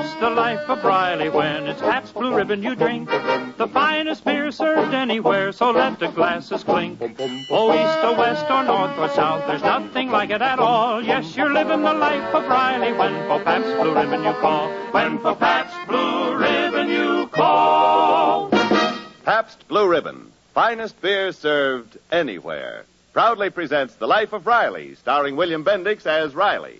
It's the life of Riley when it's Pabst Blue Ribbon you drink. The finest beer served anywhere, so let the glasses clink. Oh, east or west or north or south, there's nothing like it at all. Yes, you're living the life of Riley when for Pabst Blue Ribbon you call. When for Pabst Blue Ribbon you call. Pabst Blue Ribbon, finest beer served anywhere, proudly presents The Life of Riley, starring William Bendix as Riley.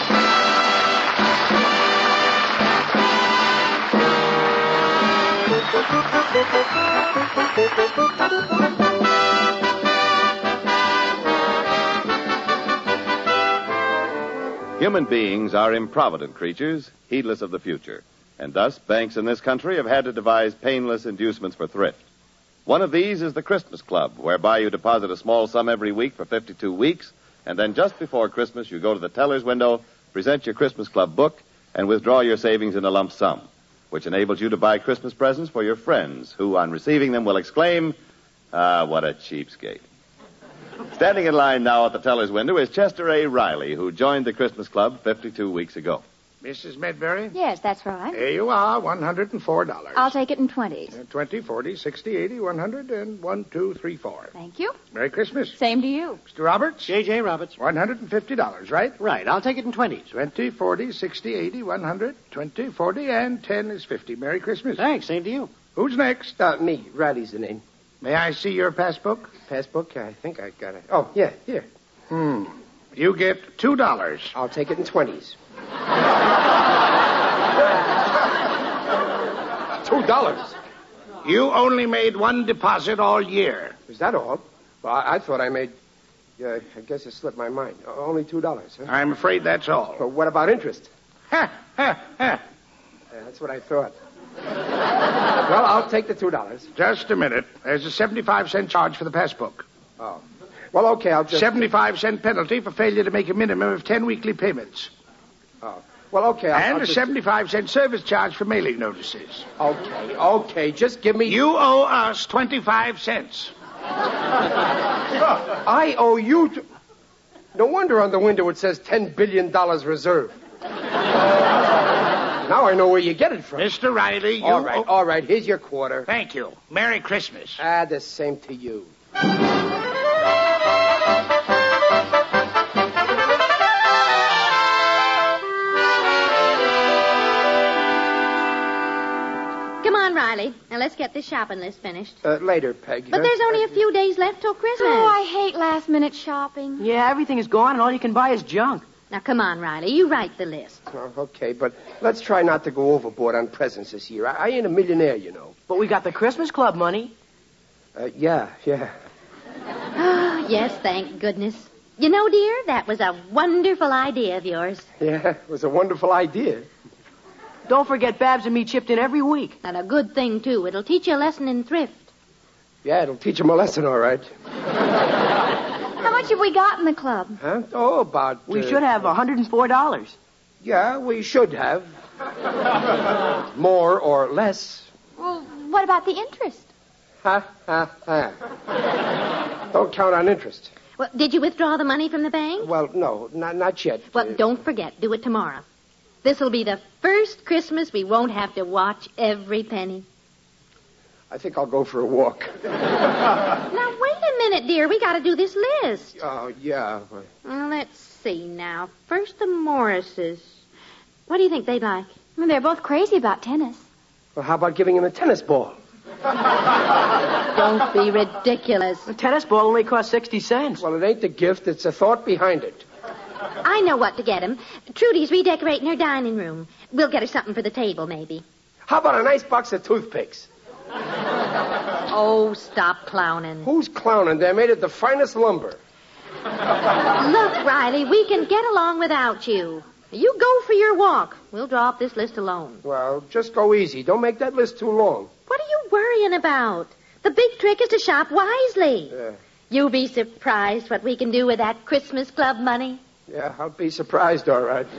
Human beings are improvident creatures, heedless of the future. And thus, banks in this country have had to devise painless inducements for thrift. One of these is the Christmas Club, whereby you deposit a small sum every week for 52 weeks, and then just before Christmas you go to the teller's window, present your Christmas Club book, and withdraw your savings in a lump sum, which enables you to buy Christmas presents for your friends, who, on receiving them, will exclaim, what a cheapskate. Standing in line now at the teller's window is Chester A. Riley, who joined the Christmas Club 52 weeks ago. Mrs. Medbury? Yes, that's right. Here you are, $104. I'll take it in 20s. 20, 40, 60, 80, 100, and 1, 2, 3, 4. Thank you. Merry Christmas. Same to you. Mr. Roberts? J.J. Roberts. $150, right? Right, I'll take it in 20s. 20, 40, 60, 80, 100, 20, 40, and 10 is 50. Merry Christmas. Thanks, same to you. Who's next? Me. Riley's the name. May I see your passbook? Passbook? I think I got it. Oh, yeah, here. You get $2. I'll take it in 20s. $2? You only made one deposit all year. Is that all? Well, I thought I made... I guess it slipped my mind. Only $2, huh? I'm afraid that's all. But what about interest? Ha, ha, ha. That's what I thought. Well, I'll take the $2. Just a minute. There's a 75-cent charge for the passbook. Oh. Well, okay, I'll just... 75-cent penalty for failure to make a minimum of 10 weekly payments. Oh. Well, okay, I'll just... 75-cent service charge for mailing notices. Okay, just give me... You owe us 25 cents. I owe you... No wonder on the window it says $10 billion reserve. Now I know where you get it from. Mr. Riley, you... All right, here's your quarter. Thank you. Merry Christmas. The same to you. Come on, Riley. Now let's get this shopping list finished. Later, Peg. But there's only a few days left till Christmas. Oh, I hate last-minute shopping. Yeah, everything is gone and all you can buy is junk. Now, come on, Riley. You write the list. Okay, but let's try not to go overboard on presents this year. I ain't a millionaire, you know. But we got the Christmas Club money. Yeah. Oh, yes, thank goodness. You know, dear, that was a wonderful idea of yours. Yeah, it was a wonderful idea. Don't forget Babs and me chipped in every week. And a good thing, too. It'll teach you a lesson in thrift. Yeah, it'll teach them a lesson, all right. How much have we got in the club? Huh? Oh, about... We should have $104. Yeah, we should have. More or less. Well, what about the interest? Ha. Don't count on interest. Well, did you withdraw the money from the bank? Well, no, not yet. Well, don't forget. Do it tomorrow. This'll be the first Christmas we won't have to watch every penny. I think I'll go for a walk. Now, wait a minute, dear. We got to do this list. Oh, yeah. Well, let's see now. First, the Morrises. What do you think they'd like? Well, they're both crazy about tennis. Well, how about giving him a tennis ball? Don't be ridiculous. The tennis ball only costs 60 cents. Well, it ain't the gift. It's the thought behind it. I know what to get him. Trudy's redecorating her dining room. We'll get her something for the table, maybe. How about a nice box of toothpicks? Oh, stop clowning. Who's clowning? They're made of the finest lumber. Look, Riley, we can get along without you. You go for your walk. We'll draw up this list alone. Well, just go easy. Don't make that list too long. What are you worrying about? The big trick is to shop wisely. You'll be surprised what we can do with that Christmas Club money. Yeah, I'll be surprised, all right.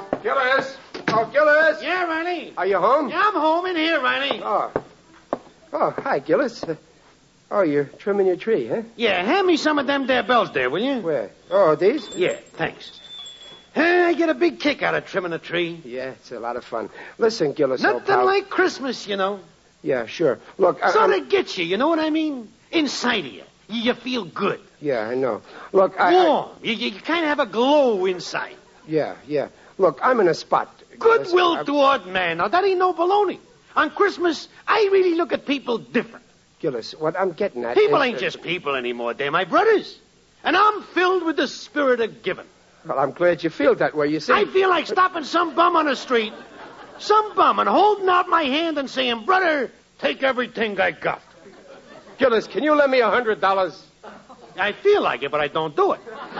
Gillis! Oh, Gillis! Yeah, Riley. Are you home? Yeah, I'm home in here, Riley. Oh. Oh, hi, Gillis. Oh, you're trimming your tree, huh? Yeah, hand me some of them there bells there, will you? Where? Oh, these? Yeah, thanks. I get a big kick out of trimming a tree. Yeah, it's a lot of fun. Listen, Gillis, Nothing old pal. like Christmas, you know. Yeah, sure. Look, Sort of gets you know what I mean? Inside of you. You feel good. Yeah, I know. Look, Warm. You kind of have a glow inside. Yeah. Look, I'm in a spot. Goodwill toward man. Now, that ain't no baloney. On Christmas, I really look at people different. Gillis, what I'm getting at People is, ain't just people anymore. They're my brothers. And I'm filled with the spirit of giving. Well, I'm glad you feel that way. You see, I feel like stopping some bum on the street, some bum, and holding out my hand and saying, brother, take everything I got. Gillis, can you lend me $100? I feel like it, but I don't do it.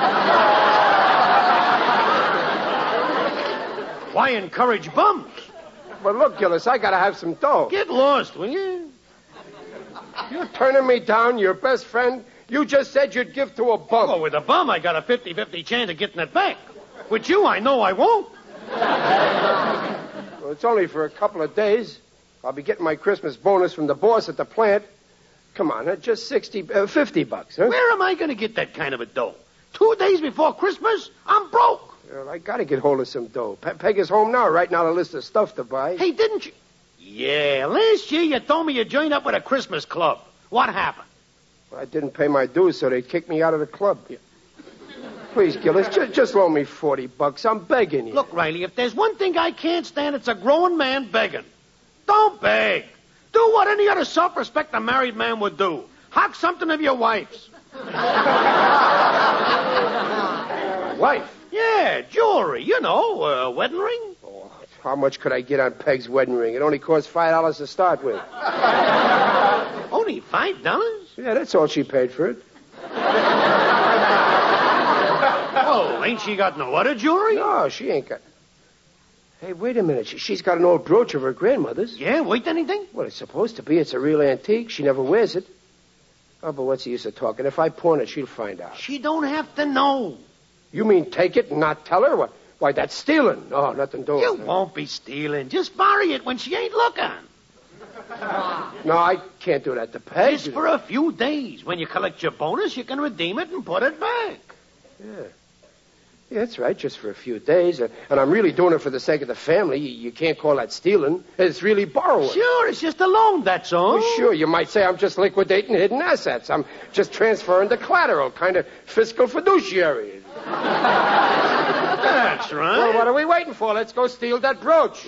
Why encourage bums? Well, look, Gillis, I gotta have some dough. Get lost, will you? You're turning me down, your best friend. You just said you'd give to a bum. Well, with a bum, I got a 50-50 chance of getting it back. With you, I know I won't. Well, it's only for a couple of days. I'll be getting my Christmas bonus from the boss at the plant. Come on, just $50, huh? Where am I going to get that kind of a dough? 2 days before Christmas, I'm broke. Well, I gotta get hold of some dough. Peg is home now, writing out a list of stuff to buy. Hey, didn't you? Yeah, last year you told me you joined up with a Christmas club. What happened? Well, I didn't pay my dues, so they kicked me out of the club. Please, Gillis, just loan me $40. I'm begging you. Look, Riley, if there's one thing I can't stand, it's a grown man begging. Don't beg. Do what any other self-respecting married man would do. Hock something of your wife's. Wife? Yeah, jewelry, you know, a wedding ring. Oh, how much could I get on Peg's wedding ring? It only cost $5 to start with. Only $5? Yeah, that's all she paid for it. Oh, ain't she got no other jewelry? No, she ain't got... Hey, wait a minute. She's got an old brooch of her grandmother's. Yeah, worth anything? Well, it's supposed to be. It's a real antique. She never wears it. Oh, but what's the use of talking? If I pawn it, she'll find out. She don't have to know. You mean take it and not tell her? Why, that's stealing. No, nothing doing. You won't be stealing. Just borrow it when she ain't looking. No, I can't do that to Peg. Just for a few days. When you collect your bonus, you can redeem it and put it back. Yeah. Yeah, that's right, just for a few days. And I'm really doing it for the sake of the family. You can't call that stealing. It's really borrowing. Sure, it's just a loan, that's all. Well, sure, you might say I'm just liquidating hidden assets. I'm just transferring the collateral, kind of fiscal fiduciary. That's right. Well, what are we waiting for? Let's go steal that brooch.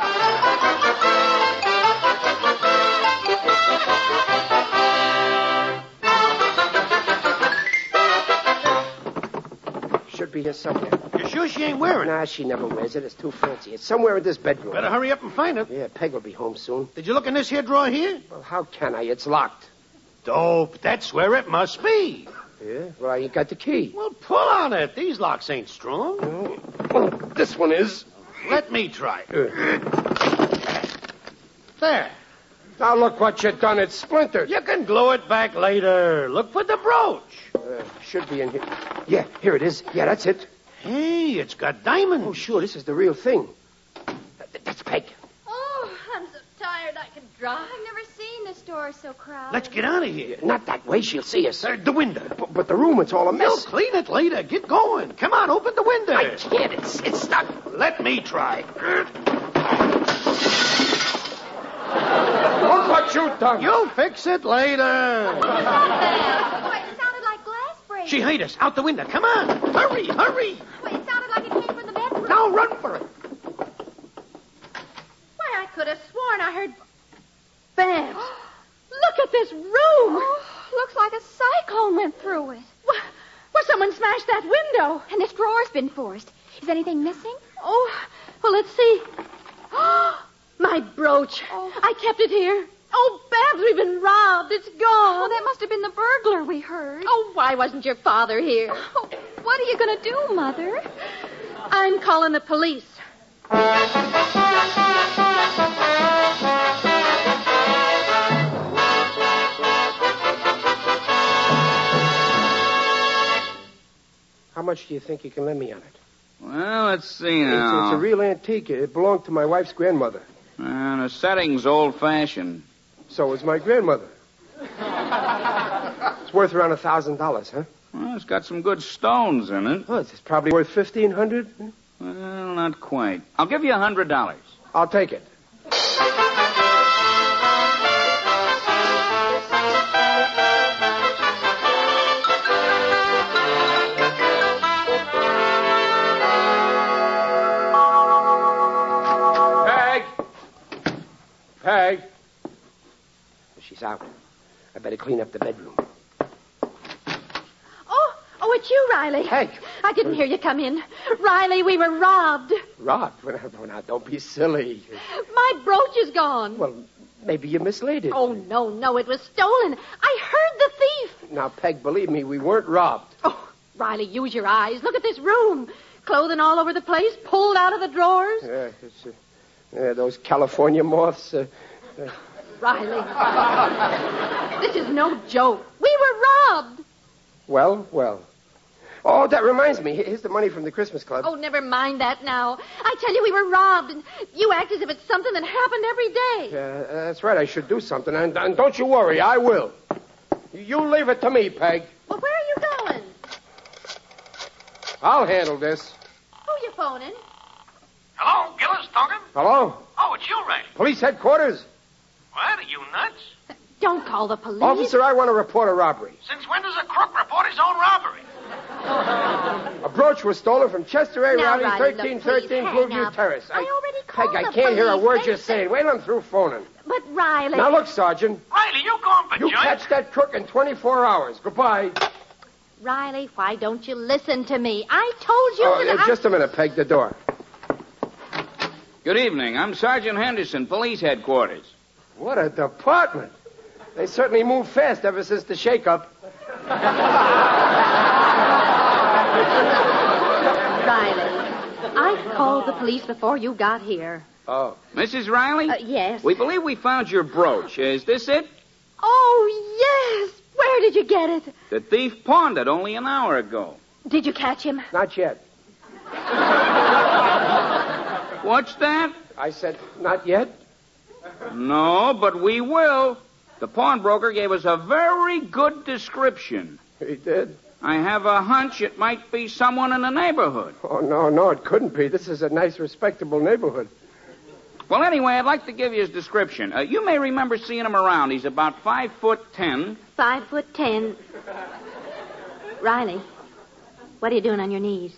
Should be here somewhere. You sure she ain't wearing it? Nah, she never wears it. It's too fancy. It's somewhere in this bedroom. Better hurry up and find it. Yeah, Peg will be home soon. Did you look in this here drawer here? Well, how can I? It's locked. Dope. That's where it must be. Yeah? Well, I ain't got the key. Well, pull on it. These locks ain't strong. Oh, this one is. Let me try. There. Now look what you done. It's splintered. You can glue it back later. Look for the brooch. Should be in here. Yeah, here it is. Yeah, that's it. Hey, it's got diamonds. Oh, sure, this is the real thing. That's Peg. Oh, I'm so tired I could drive. I've never seen the store so crowded. Let's get out of here. Not that way. She'll see us. The window. But the room, it's all a You'll mess. clean it later. Get going. Come on, open the window. I can't. It's stuck. Let me try. Look what you've done. You'll fix it later. Wait, it sounded like glass breaking. She hate us. Out the window. Come on. Hurry. Wait, it sounded like it came from the bedroom. Now run for it. Why, I could have sworn I heard... Babs, look at this room. Oh, looks like a cyclone went through it. Well, someone smashed that window. And this drawer's been forced. Is anything missing? Oh, well, let's see. My brooch. Oh. I kept it here. Oh, Babs, we've been robbed. It's gone. Oh, that must have been the burglar we heard. Oh, why wasn't your father here? Oh, what are you going to do, Mother? I'm calling the police. How much do you think you can lend me on it? Well, let's see now. It's a real antique. It belonged to my wife's grandmother. The setting's old-fashioned. So was my grandmother. It's worth around $1,000, huh? Well, it's got some good stones in it. Oh, it's probably worth $1,500. Well, not quite. I'll give you $100. I'll take it. Peg. She's out. I better clean up the bedroom. Oh, it's you, Riley. Peg. I didn't hear you come in. Riley, we were robbed. Robbed? Well, now, don't be silly. My brooch is gone. Well, maybe you mislaid it. Oh, no, it was stolen. I heard the thief. Now, Peg, believe me, we weren't robbed. Oh, Riley, use your eyes. Look at this room. Clothing all over the place, pulled out of the drawers. Yeah, those California moths. Riley, this is no joke. We were robbed. Well. Oh, that reminds me. Here's the money from the Christmas Club. Oh, never mind that now. I tell you, we were robbed, and you act as if it's something that happened every day. That's right. I should do something, and don't you worry, I will. You leave it to me, Peg. Well, where are you going? I'll handle this. Who you phoning? Hello, Gillis talking? Hello? Oh, it's you, Ray. Police headquarters? What, are you nuts? Don't call the police. Officer, I want to report a robbery. Since when does a crook report his own robbery? A brooch was stolen from Chester A. Now, Riley, Riley, 1313 look, please, Blueview hang up. Terrace. I already called Peg, I the can't hear a police. word They you're said- saying. Wait till I'm through phoning. But, Riley... Now, look, Sergeant. Riley, you going for You joint? catch that crook in 24 hours. Goodbye. Riley, why don't you listen to me? I told you that Just a minute, Peg, the door. Good evening. I'm Sergeant Henderson, police headquarters. What a department. They certainly moved fast ever since the shake-up. Riley, I called the police before you got here. Oh. Mrs. Riley? Yes. We believe we found your brooch. Is this it? Oh, yes. Where did you get it? The thief pawned it only an hour ago. Did you catch him? Not yet. What's that? I said, not yet? No, but we will. The pawnbroker gave us a very good description. He did? I have a hunch it might be someone in the neighborhood. Oh, no, it couldn't be. This is a nice, respectable neighborhood. Well, anyway, I'd like to give you his description. You may remember seeing him around. He's about 5'10". 5'10". Riley, what are you doing on your knees?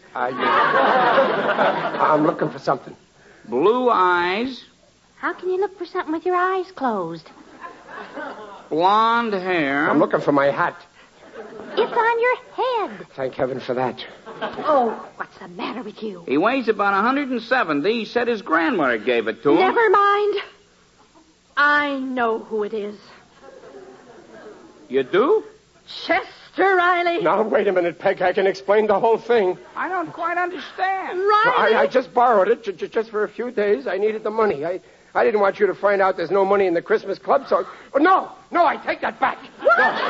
I'm looking for something. Blue eyes. How can you look for something with your eyes closed? Blonde hair. I'm looking for my hat. It's on your head. Thank heaven for that. Oh, what's the matter with you? He weighs about 170. He said his grandmother gave it to him. Never mind. I know who it is. You do? Chester Riley. Now, wait a minute, Peg. I can explain the whole thing. I don't quite understand. Riley. I just borrowed it just for a few days. I needed the money. I didn't want you to find out there's no money in the Christmas Club, so... Oh, no, I take that back. What? No.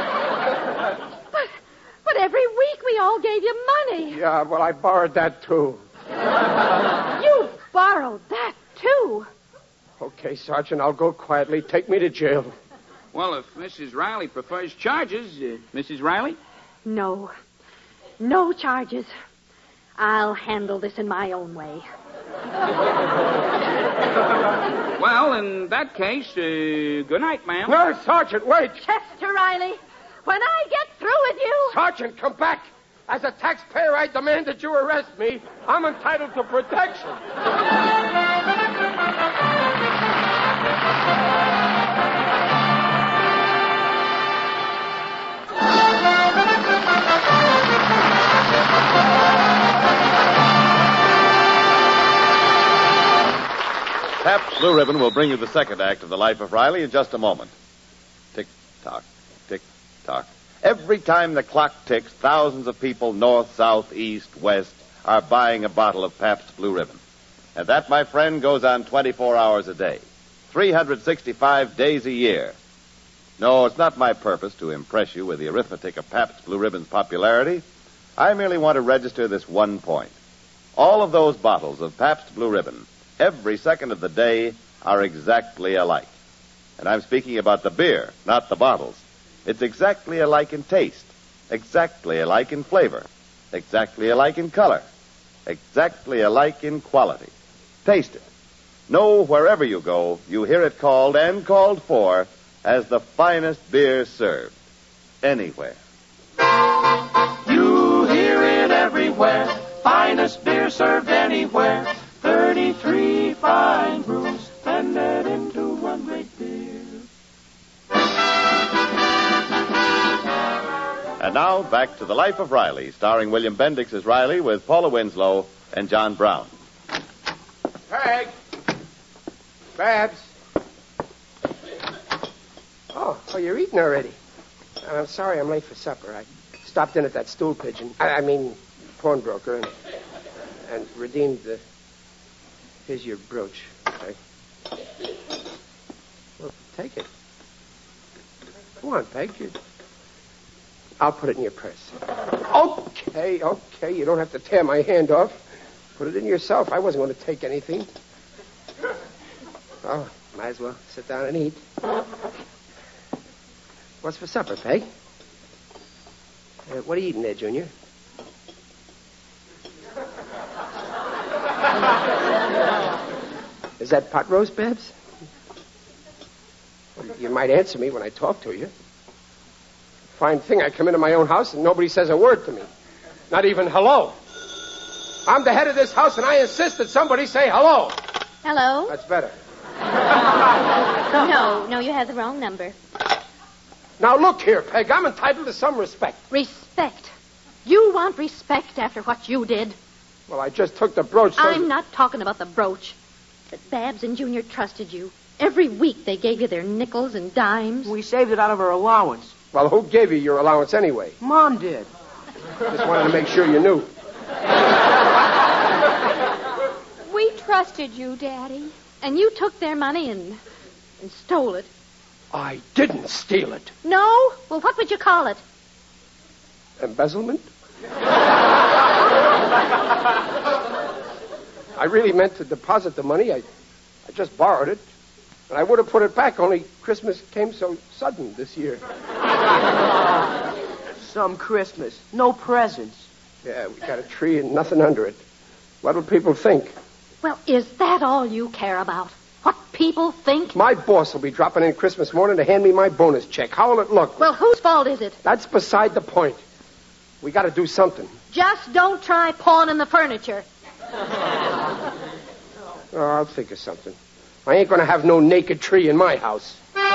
But every week we all gave you money. Yeah, well, I borrowed that, too. You borrowed that, too. Okay, Sergeant, I'll go quietly. Take me to jail. Well, if Mrs. Riley prefers charges, Mrs. Riley? No charges. I'll handle this in my own way. Well, in that case, good night, ma'am. No, Sergeant, wait. Chester Riley, when I get through with you... Sergeant, come back. As a taxpayer, I demand that you arrest me. I'm entitled to protection. Pabst Blue Ribbon will bring you the second act of the life of Riley in just a moment. Tick-tock, tick-tock. Every time the clock ticks, thousands of people north, south, east, west are buying a bottle of Pabst Blue Ribbon. And that, my friend, goes on 24 hours a day, 365 days a year. No, it's not my purpose to impress you with the arithmetic of Pabst Blue Ribbon's popularity. I merely want to register this one point. All of those bottles of Pabst Blue Ribbon, every second of the day, are exactly alike. And I'm speaking about the beer, not the bottles. It's exactly alike in taste, exactly alike in flavor, exactly alike in color, exactly alike in quality. Taste it. Know wherever you go, you hear it called and called for as the finest beer served. Anywhere. You hear it everywhere. Finest beer served anywhere. 33 fine brews blended into one great beer. And now, back to The Life of Riley, starring William Bendix as Riley with Paula Winslow and John Brown. Peg! Babs! Oh, you're eating already. I'm sorry I'm late for supper. I stopped in at that stool pigeon. I mean, pawnbroker, and redeemed the... Here's your brooch. Peg. Well, take it. Come on, Peg. I'll put it in your purse. Okay. You don't have to tear my hand off. Put it in yourself. I wasn't going to take anything. Oh, might as well sit down and eat. What's for supper, Peg? What are you eating there, Junior? Is that pot roast, Babs? Well, you might answer me when I talk to you. Fine thing, I come into my own house and nobody says a word to me. Not even hello. I'm the head of this house and I insist that somebody say hello. Hello? That's better. No, you have the wrong number. Now look here, Peg, I'm entitled to some respect. Respect? You want respect after what you did? Well, I just took the brooch so... I'm not talking about the brooch. But Babs and Junior trusted you. Every week they gave you their nickels and dimes. We saved it out of our allowance. Well, who gave you your allowance anyway? Mom did. Just wanted to make sure you knew. We trusted you, Daddy. And you took their money and stole it. I didn't steal it. No? Well, what would you call it? Embezzlement? I really meant to deposit the money. I just borrowed it. And I would have put it back, only Christmas came so sudden this year. Some Christmas. No presents. Yeah, we got a tree and nothing under it. What'll people think? Well, is that all you care about? What people think? My boss will be dropping in Christmas morning to hand me my bonus check. How will it look? Well, whose fault is it? That's beside the point. We got to do something. Just don't try pawning the furniture. Oh, I'll think of something. I ain't going to have no naked tree in my house.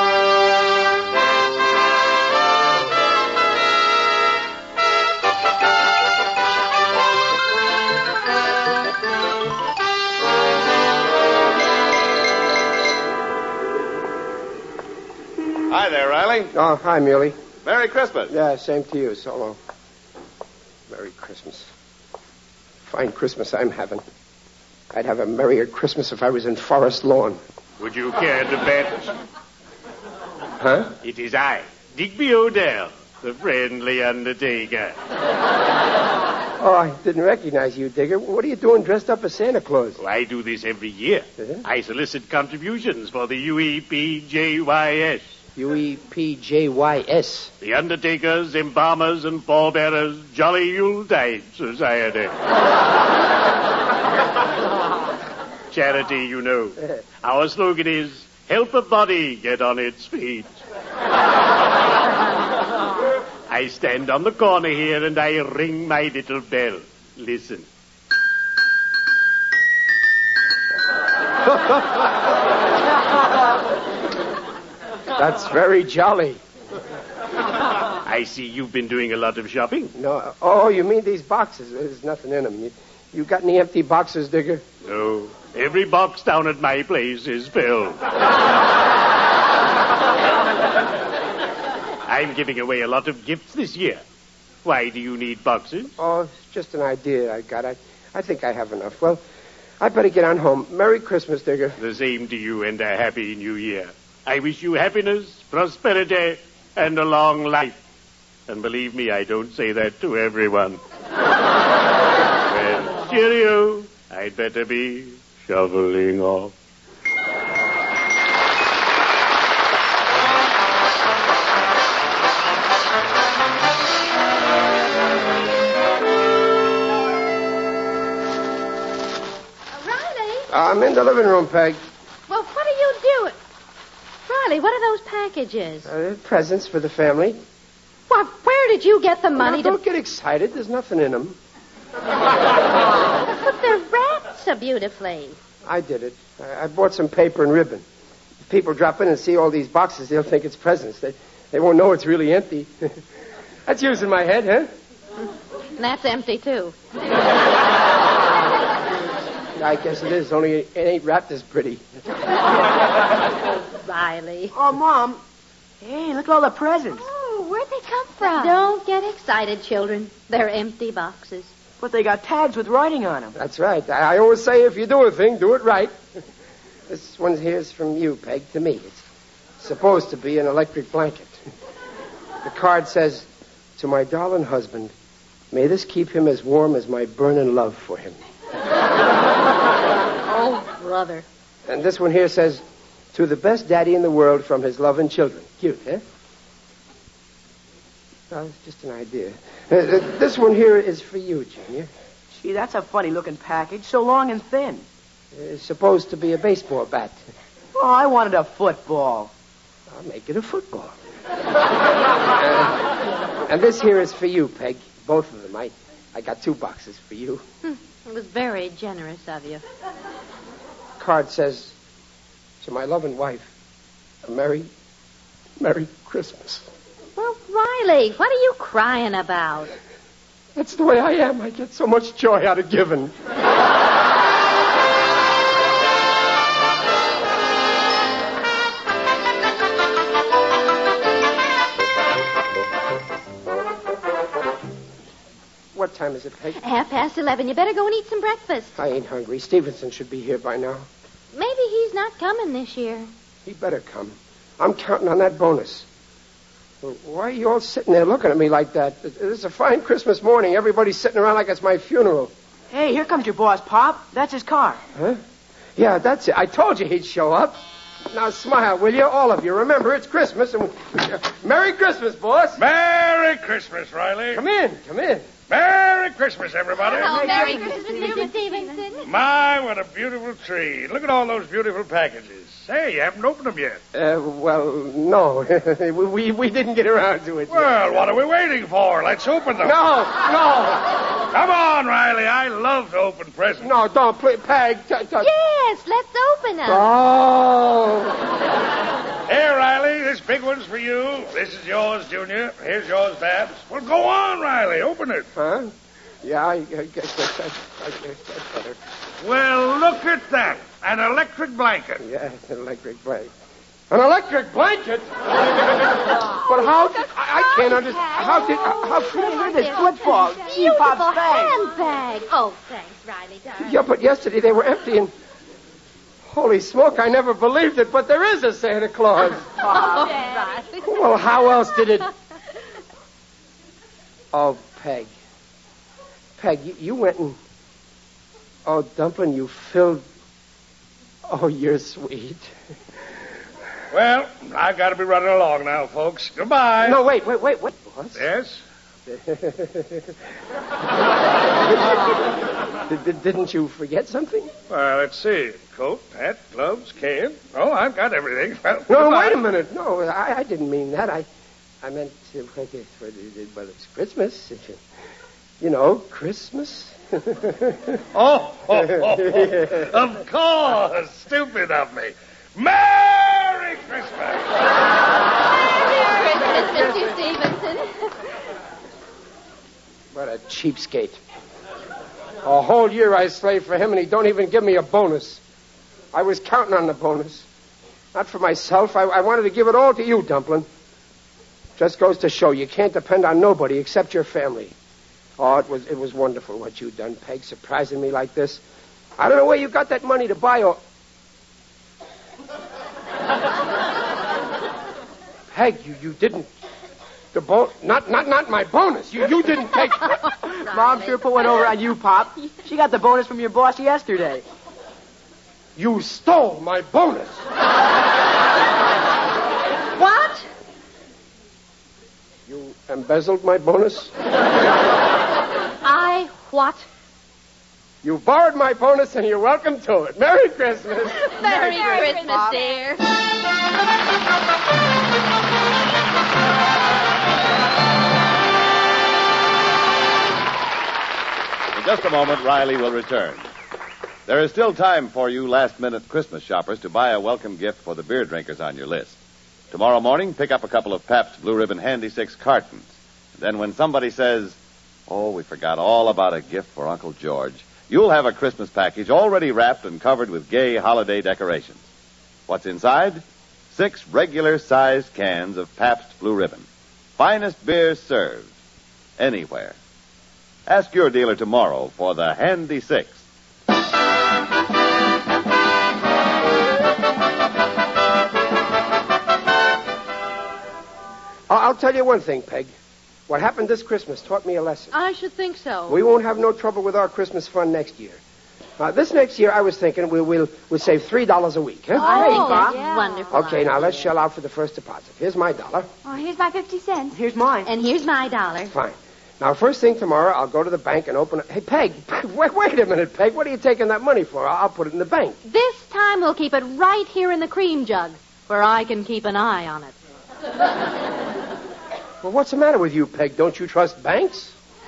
Hi there, Riley. Oh, hi, Muley. Merry Christmas. Yeah, same to you. So long. Merry Christmas. Fine Christmas I'm having. I'd have a merrier Christmas if I was in Forest Lawn. Would you care to bet? Huh? It is I, Digby O'Dell, the friendly undertaker. Oh, I didn't recognize you, Digger. What are you doing dressed up as Santa Claus? Well, I do this every year. Uh-huh. I solicit contributions for the UEPJYS. UEPJYS. The Undertakers, Embalmers, and Pallbearers Jolly Yuletide Society. Charity, you know. Our slogan is, help a body get on its feet. I stand on the corner here and I ring my little bell. Listen. That's very jolly. I see you've been doing a lot of shopping. No. Oh, you mean these boxes? There's nothing in them. You got any empty boxes, Digger? No. Every box down at my place is filled. I'm giving away a lot of gifts this year. Why do you need boxes? Oh, it's just an idea I got. I think I have enough. Well, I better get on home. Merry Christmas, Digger. The same to you and a happy new year. I wish you happiness, prosperity, and a long life. And believe me, I don't say that to everyone. Well, cheerio. I'd better be shoveling off. I'm in the living room, Peg. Well, what are you doing? Riley, what are those packages? Presents for the family. Why, where did you get the money Now, don't get excited. There's nothing in them. But they're wrapped so beautifully. I did it. I bought some paper and ribbon. If people drop in and see all these boxes, they'll think it's presents. They won't know it's really empty. That's using my head, huh? And that's empty, too. I guess it is, only it ain't wrapped as pretty. Riley. Oh, Mom. Hey, look at all the presents. Oh, where'd they come from? Don't get excited, children. They're empty boxes. But they got tags with writing on them. That's right. I always say if you do a thing, do it right. This one here's from you, Peg, to me. It's supposed to be an electric blanket. The card says, "To my darling husband, may this keep him as warm as my burning love for him." Oh, brother. And this one here says, "To the best daddy in the world from his loving children." Cute, huh? Well, it's just an idea. This one here is for you, Junior. Gee, that's a funny-looking package, so long and thin. It's supposed to be a baseball bat. Oh, I wanted a football. I'll make it a football. And this here is for you, Peg. Both of them. I got 2 boxes for you. It was very generous of you. Card says, "To my loving wife, a Merry Christmas." Well, Riley, what are you crying about? That's the way I am. I get so much joy out of giving. What time is it, Peg? 11:30. You better go and eat some breakfast. I ain't hungry. Stevenson should be here by now. Maybe he's not coming this year. He better come. I'm counting on that bonus. Well, why are you all sitting there looking at me like that? This is a fine Christmas morning. Everybody's sitting around like it's my funeral. Hey, here comes your boss, Pop. That's his car. Huh? Yeah, that's it. I told you he'd show up. Now smile, will you? All of you. Remember, it's Christmas. And Merry Christmas, boss. Merry Christmas, Riley. Come in. Merry Christmas, everybody. Oh, Merry Christmas, Mr. Stevenson. My, what a beautiful tree. Look at all those beautiful packages. Say, you haven't opened them yet. Well, no. we didn't get around to it yet. Well, what are we waiting for? Let's open them. No. Come on, Riley. I love to open presents. No, don't. Please, Peg. Yes, let's open them. Oh. Here, Riley, this big one's for you. This is yours, Junior. Here's yours, Babs. Well, go on, Riley. Open it. Huh? Yeah, I guess that's better. Well, look at that. An electric blanket. Yeah, an electric blanket. An electric blanket? But how did... I can't understand. How could Look at this football. Gee, Pop's bag. Handbag. Oh, thanks, Riley, darling. Yeah, but yesterday they were empty and... Holy smoke, I never believed it, but there is a Santa Claus. Oh, Riley. Well, how else did it... Oh, Peg. Peg, you went and... Oh, Dumplin', you filled... Oh, you're sweet. Well, I've got to be running along now, folks. Goodbye. No, wait. What? Yes? Didn't you forget something? Well, let's see. Coat, hat, gloves, can. Oh, I've got everything. Well, No, goodbye. wait a minute. No, I didn't mean that. I meant well, it's Christmas. You know, Christmas. Oh, of course. Stupid of me. Merry Christmas. Merry Christmas, Mr. Stevenson. What a cheapskate. A whole year I slaved for him, and he don't even give me a bonus. I was counting on the bonus. Not for myself. I wanted to give it all to you, Dumplin'. Just goes to show you can't depend on nobody except your family. Oh, it was wonderful what you done, Peg, surprising me like this. I don't know where you got that money to buy all... Peg, you didn't... Not my bonus. You didn't take... Mom sure put one over on you, Pop. She got the bonus from your boss yesterday. You stole my bonus. What? You embezzled my bonus? What? You borrowed my bonus, and you're welcome to it. Merry Christmas. Merry Christmas, dear. In just a moment, Riley will return. There is still time for you last-minute Christmas shoppers to buy a welcome gift for the beer drinkers on your list. Tomorrow morning, pick up a couple of Pabst Blue Ribbon Handy 6 cartons. Then when somebody says, "Oh, we forgot all about a gift for Uncle George," you'll have a Christmas package already wrapped and covered with gay holiday decorations. What's inside? 6 regular-sized cans of Pabst Blue Ribbon. Finest beer served anywhere. Ask your dealer tomorrow for the Handy 6. I'll tell you one thing, Peg. What happened this Christmas taught me a lesson. I should think so. We won't have no trouble with our Christmas fund next year. This next year, I was thinking we'll save $3 a week. Huh? Oh, that's wonderful. Okay, now let's shell out for the first deposit. Here's my $1. Oh, here's my 50 cents. Here's mine. And here's my $1. Fine. Now, first thing tomorrow, I'll go to the bank and open a... Hey, Peg, wait a minute, Peg. What are you taking that money for? I'll put it in the bank. This time we'll keep it right here in the cream jug, where I can keep an eye on it. Well, what's the matter with you, Peg? Don't you trust banks?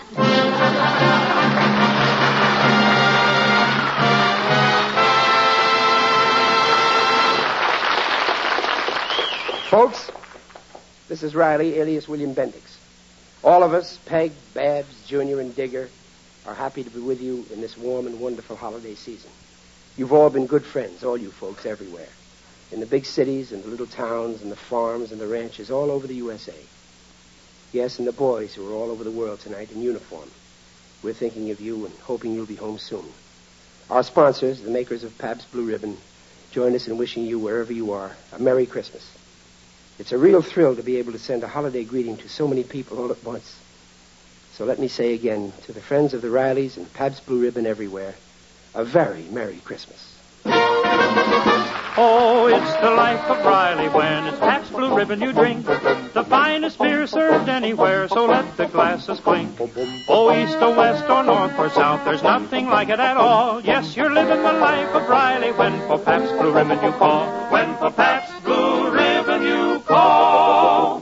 Folks, this is Riley, alias William Bendix. All of us, Peg, Babs, Junior, and Digger, are happy to be with you in this warm and wonderful holiday season. You've all been good friends, all you folks everywhere. In the big cities and the little towns and the farms and the ranches all over the USA. Yes, and the boys who are all over the world tonight in uniform. We're thinking of you and hoping you'll be home soon. Our sponsors, the makers of Pabst Blue Ribbon, join us in wishing you, wherever you are, a Merry Christmas. It's a real thrill to be able to send a holiday greeting to so many people all at once. So let me say again, to the friends of the Rileys and Pabst Blue Ribbon everywhere, a very Merry Christmas. Oh, it's the life of Riley when it's Pabst Blue Ribbon you drink. The finest beer served anywhere, so let the glasses clink. Oh, east or west or north or south, there's nothing like it at all. Yes, you're living the life of Riley when for Pabst Blue Ribbon you call. When for Pabst Blue Ribbon you call.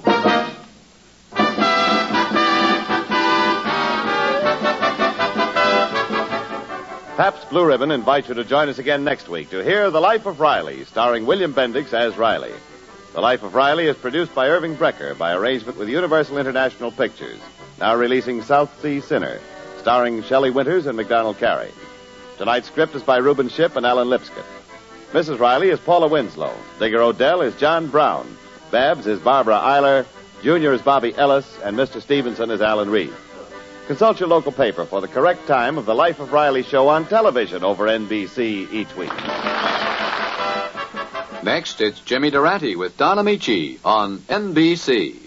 Pabst Blue Ribbon invites you to join us again next week to hear The Life of Riley, starring William Bendix as Riley. The Life of Riley is produced by Irving Brecker by arrangement with Universal International Pictures, now releasing South Sea Sinner, starring Shelley Winters and MacDonald Carey. Tonight's script is by Reuben Shipp and Alan Lipscott. Mrs. Riley is Paula Winslow. Digger Odell is John Brown. Babs is Barbara Eiler. Junior is Bobby Ellis. And Mr. Stevenson is Alan Reed. Consult your local paper for the correct time of the Life of Riley show on television over NBC each week. Next, it's Jimmy Durante with Don Amici on NBC.